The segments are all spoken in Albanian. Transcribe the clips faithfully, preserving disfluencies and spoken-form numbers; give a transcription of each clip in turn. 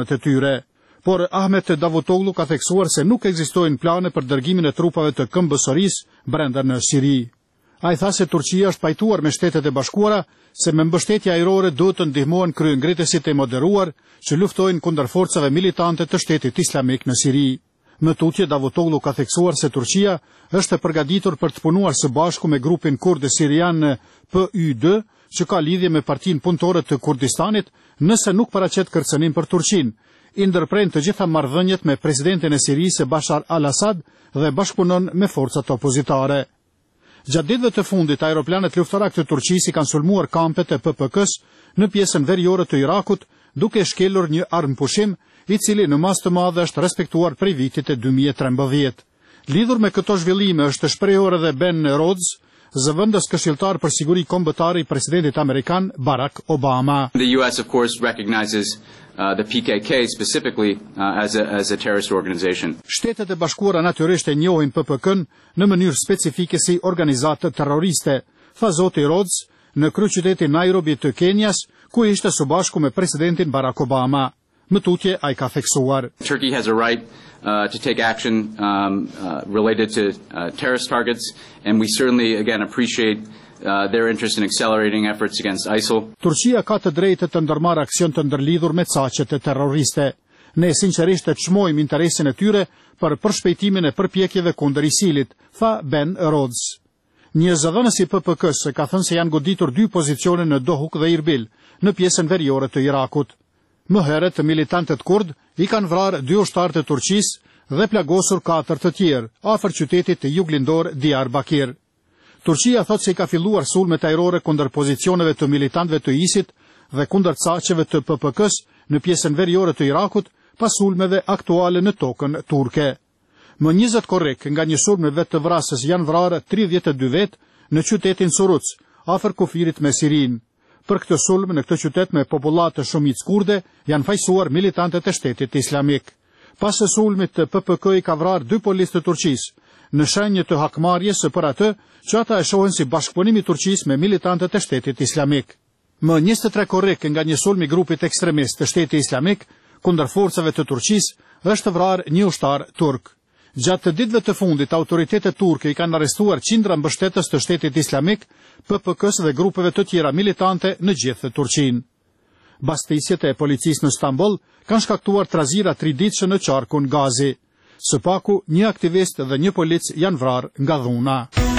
të tyre. Por Ahmet Davutoglu ka theksuar se nuk ekzistojnë plane për dërgimin e trupave të K M B S-së brenda në Siri. Ai tha se Turqia është pajtuar me Shtetet e Bashkuara se me mbështetje ajrore duhet të ndihmohen kryengritësit e moderuar që luftojnë kundër forcave militante të Shtetit Islamik në Siri. Më tutje, Davutoglu ka theksuar se Turqia është e përgatitur për të punuar së bashku me grupin kurde sirian P Y D, që ka lidhje me Partinë Punëtore të Kurdistanit, nëse nuk paraqet kërcënim për Turqinë, i ndërpren të gjitha marrëdhëniet me presidentin e Sirisë Bashar al-Assad dhe bashkëpunon me forcat opozitare. Gjatë ditëve të fundit, aeroplanet luftarak të Turqisë kanë sulmuar kampet e P P K-s në pjesën veriore të Irakut, duke shkelur një armëpushim i cili në masë të madhe është respektuar prej vitit e dy mijë e trembëdhjetë. Lidhur me këto zhvillime është shprehur edhe Ben Rhodes, zëvendës këshilltar për siguri kombëtare i presidentit amerikan Barack Obama. The U S of course recognizes uh, the P K K specifically uh, as a as a terrorist organization. Shtetet e Bashkuara natyrisht e njohin P P K-n në mënyrë specifike si organizatë terroriste, tha zoti Rhodes në kryeqytetin Nairobi të Kenjas, ku ishte së bashku me presidentin Barack Obama. Më tutje ai ka theksuar. Turkey has a right uh, to take action um, uh, related to uh, terrorist targets, and we certainly again appreciate uh, their interest in accelerating efforts against ISIL. Turqia ka të drejtë të ndërmarrë aksion të ndërlidhur me caqet e terroriste. Ne sinqerisht e çmojmë interesin e tyre për përshpejtimin e përpjekjeve kundër ISIL-it, tha Ben Rhodes. Një zëdhënës i P P K-s ka thënë se janë goditur dy pozicione në Dohuk dhe Irbil, në pjesën veriore të Irakut. Më herët, militantët kurd i kanë vrarë dy ushtarë të Turqisë dhe plagosur katër të tjerë, afër qytetit të juglindor Diyarbakir. Turqia thotë se i ka filluar sulmet ajrore kundër pozicioneve të militantëve të ISIL dhe kundër caqeve të P P K-s në pjesën veriore të Irakut, pas sulmeve aktuale në tokën turke. Më njëzet korrik, nga një sulm me vetë të vrasës janë vrarë tridhjetë e dy vetë në qytetin Suruc, afër kufirit me Sirin. Për këtë sulm në këtë qytet me popullatë shumicë kurde janë fajsuar militantët e Shtetit Islamik. Pas së sulmit, P P K i ka vrarë dy policë të Turqisë, në shenjë të hakmarrjes për atë që ata e shohin si bashkëpunim i Turqisë me militantët e Shtetit Islamik. Më njëzet e tre korrik nga një sulm i grupit ekstremist të Shtetit Islamik kundër forcave të Turqisë është vrarë një ushtar turk. Gjatë të ditëve të fundit, autoritetet turke i kanë arrestuar qindra mbështetës të Shtetit Islamik, P P K-s dhe grupeve të tjera militante në gjithë Turqinë. Bastisjet e policisë në Stamboll kanë shkaktuar trazira triditëshe në qarkun Gazi. Së paku, një aktivist dhe një polic janë vrarë nga dhuna.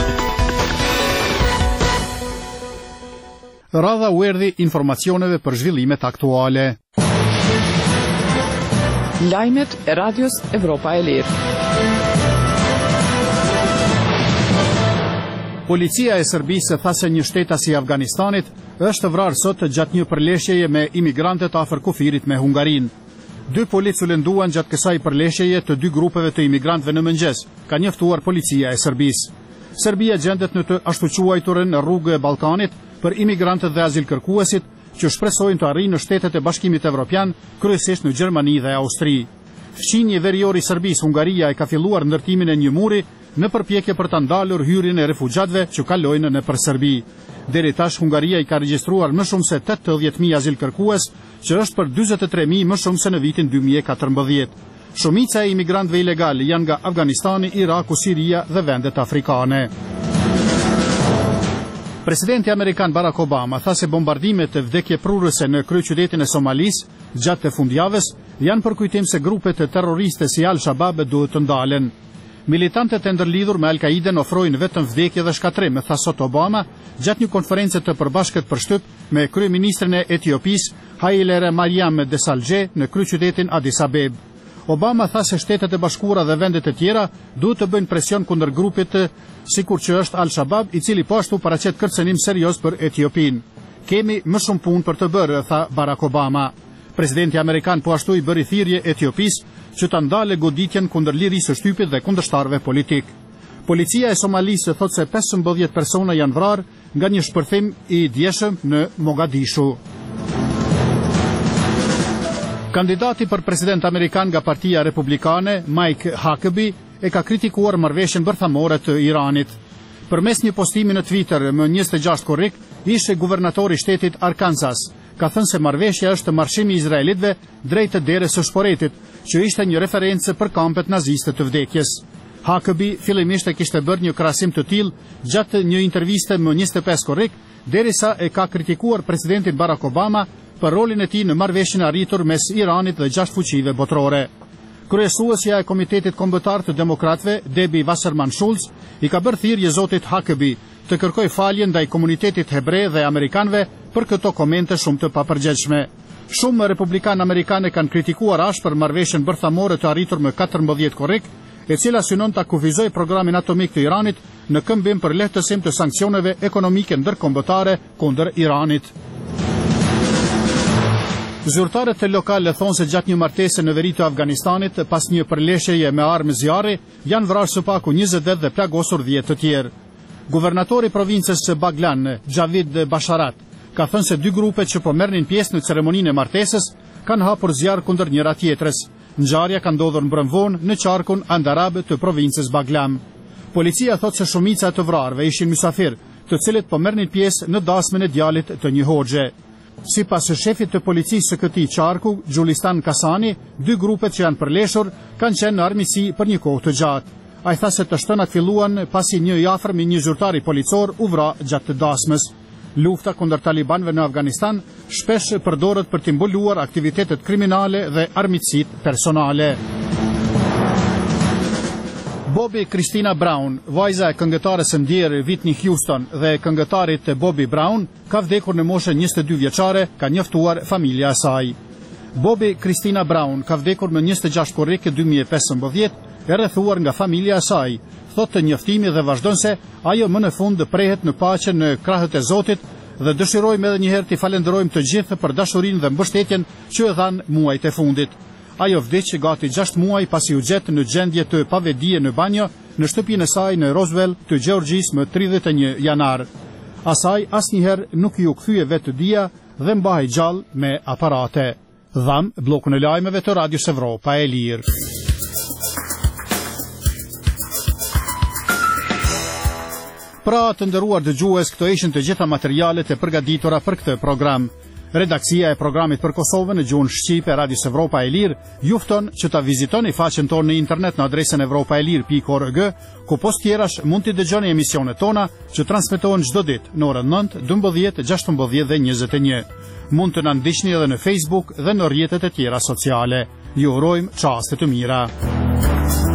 Radha u erdhi informacioneve për zhvillimet aktuale. Lajmet e Radios Evropa e Lirë. Policia e Serbisë tha se një shtetas i Afganistanit është vrarë sot gjatë një përleshjeje me imigrantët afër kufirit me Hungarinë. Dy policë u lënduan gjatë kësaj përleshjeje të dy grupeve të imigrantëve në mëngjes, ka njoftuar policia e Serbisë. Serbia gjendet në të ashtu quajturën rrugë e Ballkanit për imigrantët dhe azilkërkuesit që shpresojnë të arrijnë në Shtetet e Bashkimit Evropian, kryesisht në Gjermani dhe Austri. Fqinje verior i Serbisë, Hungaria e ka filluar ndërtimin e një muri në përpjekje për të ndalur hyrjen e refugjatëve që kalojnë nëpër Serbi. Deri tash Hungaria i ka regjistruar më shumë se tetëdhjetë mijë azilkërkues, që është për dyzet e tre mijë më shumë se në vitin dy mijë e katërmbëdhjetë. Shumica e imigrantëve ilegal janë nga Afganistani, Iraku, Siria dhe vendet afrikane. Presidenti amerikan Barack Obama tha se bombardimet e vdekjeprurëse në kryeqytetin e Somalisë gjatë të fundjavës janë për kujtim se grupet e terroriste si Al-Shabaab duhet të ndalen. Militantët e ndërlidhur me Al-Qaiden ofrojnë vetëm vdekje dhe shkatrim, tha sot Obama gjatë një konference të përbashkët për shtyp me kryeministrin e Etiopisë Haile Mariam Desalegn në kryeqytetin Addis Abeb. Obama tha se Shtetet e Bashkuara dhe vendet e tjera duhet të bëjnë presion kundër grupit sikur që është Al-Shabaab, i cili po ashtu paraqet kërcënim serioz për Etiopinë. Kemi më shumë punë për të bërë, tha Barack Obama. Presidenti amerikan po ashtu i bëri thirrje Etiopisë që ta ndale goditjen kundër lirisë së shtypit dhe kundërshtarëve politik. Policia e Somalisë thotë se pesëmbëdhjetë persona janë vrarë nga një shpërthim i djeshëm në Mogadishu. Kandidati për president amerikan nga Partia Republikane, Mike Huckabee, e ka kritikuar marrëveshjen bërthamore të Iranit. Përmes një postimi në Twitter më njëzet e gjashtë korrik, ishte guvernatori i shtetit Arkansas, ka thënë se marrëveshja është marshimi i izraelitëve drejt derës së Shporetit, që ishte një referencë për kampet naziste të vdekjes. Huckabee fillimisht e kishte bërë një krahasim të tillë gjatë një interviste më njëzet e pesë korrik, derisa e ka kritikuar presidentin Barack Obama për rolin e tij në marrëveshjen e arritur mes Iranit dhe gjashtë fuqive botërore. Kryesuesja e Komitetit Kombëtar të Demokratëve, Debbie Wasserman Schultz, i ka bërë thirrje zotit Huckabee të kërkoj falje ndaj komunitetit hebre dhe amerikanëve për këto komente shumë të papërgjegjshme. Shumë republikanë amerikanë kanë kritikuar ashpër marrëveshjen bërthamore të arritur më katërmbëdhjetë korrik, e cila synon ta kufizoj programin atomik të Iranit në këmbim për lehtësim të sanksioneve ekonomike ndërkombëtare kundër Iranit. Zyrtarët lokale thonë se gjatë një martese në veri të Afganistanit, pas një përleshjeje me armë zjarri, janë vrarë së paku njëzet dhe plagosur dhjetë të tjerë. Guvernatori i provincës Baglan, Javid Basharat, ka thënë se dy grupet që po merrnin pjesë në ceremoninë e martesës kanë hapur zjarr kundër njëra tjetrës. Ngjarja ka ndodhur mbrëmvon në qarkun Andarab të provincës Baglam. Policia thotë se shumica e të vrarëve ishin mysafir, të cilët po merrnin pjesë në dasmën e djalit të një hoxhe. Sipas shefit të policisë së këtij qarku, Gjulistan Kasani, dy grupet që janë përleshur kanë qenë në armiqësi për një kohë të gjatë. Ai tha se të shtënat filluan pasi një i afërm i një zyrtari policor u vra gjatë të dasmës. Lufta kundër talibanëve në Afganistan shpesh përdoret për të mbuluar aktivitetet kriminale dhe armiqësitë personale. Bobby Christina Brown, vajza e këngëtares së ndjerë Whitney Houston dhe këngëtarit Bobby Brown, ka vdekur në moshën njëzet e dy vjeçare, ka njoftuar familja e saj. Bobby Christina Brown ka vdekur më njëzet e gjashtë korrik dy mijë e pesëmbëdhjetë, e rrethuar nga familja e saj. Thotë të njoftimi dhe vazhdon se ajo më në fund prehet në paqe në krahët e Zotit dhe dëshirojmë edhe njëherë t'i falenderojmë të gjithë për dashurinë dhe mbështetjen që e dhanë muajt e fundit. Ajo vdiq gati gjashtë muaj pasi u gjet në gjendje të pavedije në banjo në shtëpinë e saj në Roswell të Gjeorgjisë më tridhjetë e një janar. Asaj asnjëherë nuk ju kthye vetë dia dhe mbahej gjallë me aparate. Dham bllokun e lajmeve të Radios Evropa e Lirë. Pra të nderuar dëgjues, këto ishin të gjitha materialet e përgatitura për këtë program. Redaksia e programit për Kosovën në gjuhën shqipe Radios Evropa e Lirë ju fton që ta vizitoni faqen tonë në internet në adresën evropaelir pikë org, ku post tjerash mund t'i dëgjoni emisionet tona që transmetohen çdo ditë në orën nëntë, dymbëdhjetë, gjashtëmbëdhjetë dhe njëzet e një. Mund të na ndiqni edhe në Facebook dhe në rrjetet e tjera sociale. Ju urojmë çaste të mira.